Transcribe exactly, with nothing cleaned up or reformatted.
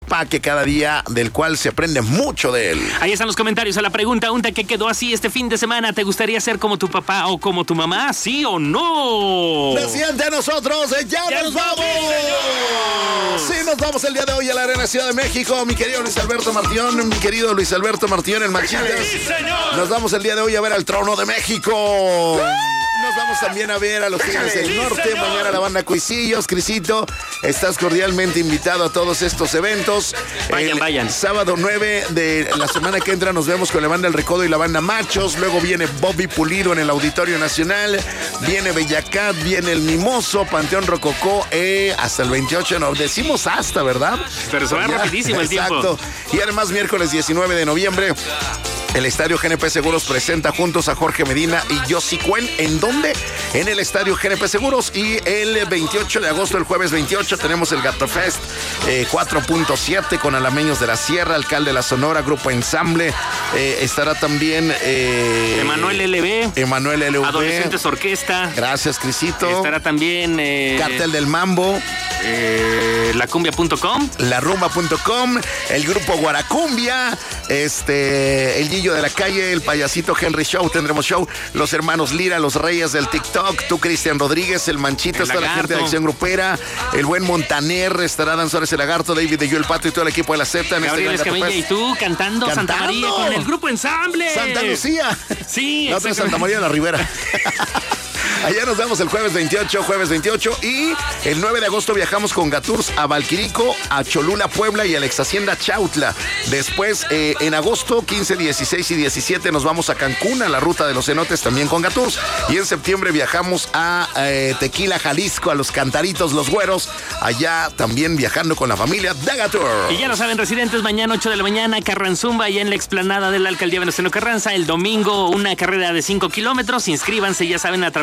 papá que cada día, del cual se aprende mucho de él. Ahí están los comentarios a la pregunta, ¿un que quedó así este fin de semana? ¿Te gustaría ser como tu papá o como tu mamá? ¿Sí o no? Presidente, a nosotros, ya, ya nos vamos. Sí, nos vamos el día de hoy a la Arena Ciudad de México. Mi querido Luis Alberto Martión, mi querido Luis Alberto Martión, el Machitas. Sí, señor. Nos vamos el día de hoy a ver al Trono de México. Nos vamos también a ver a los Tigres del Norte. Sí, mañana la banda Cuisillos. Crisito, estás cordialmente invitado a todos estos eventos. Vayan, el vayan. Sábado nueve de la semana que entra nos vemos con la banda El Recodo y la banda Machos. Luego viene Bobby Pulido en el Auditorio Nacional. Viene Bellacat, viene El Mimoso, Panteón Rococó. Eh, hasta el veintiocho, no, decimos hasta, ¿verdad? Pero se va Ya, rapidísimo el tiempo. Exacto. Y además miércoles diecinueve de noviembre. El Estadio G N P Seguros presenta juntos a Jorge Medina y Yossi Cuen. ¿En dónde? En el Estadio G N P Seguros. Y el veintiocho de agosto, el jueves veintiocho, tenemos el Gato Fest eh, cuatro punto siete con Alameños de la Sierra, Alcalde de la Sonora, Grupo Ensamble. Eh, estará también... Eh, Emanuel L B. Emanuel L B. Adolescentes Orquesta. Gracias, Crisito. Estará también... Eh, Cartel del Mambo. Eh, lacumbia punto com. Larumba punto com. El Grupo Guaracumbia. Este... El Guillo de la Calle, el Payasito Henry Show, tendremos show, los hermanos Lira, los Reyes del TikTok, tú Cristian Rodríguez, el Manchito, el está la gente de Acción Grupera, el buen Montaner, estará Dan Suárez el Lagarto, David de Yo el Pato y todo el equipo de la Z. En Gabriel este Escamilla y tú cantando, cantando Santa María con el Grupo Ensamble. Santa Lucía. Sí, la otra es Santa María de la Ribera. Allá nos vemos el jueves veintiocho, jueves veintiocho, y el nueve de agosto viajamos con Gaturs a Valquirico, a Cholula, Puebla y a la ex hacienda Chautla. Después, eh, en agosto quince, dieciséis y diecisiete nos vamos a Cancún, a la ruta de los cenotes también con Gaturs. Y en septiembre viajamos a eh, Tequila, Jalisco, a los Cantaritos, los Güeros, allá también viajando con la familia de Gatur. Y ya lo saben, residentes, mañana ocho de la mañana, Carranzumba, allá en la explanada de la Alcaldía Venustiano Carranza. El domingo, una carrera de cinco kilómetros. Inscríbanse, ya saben, a través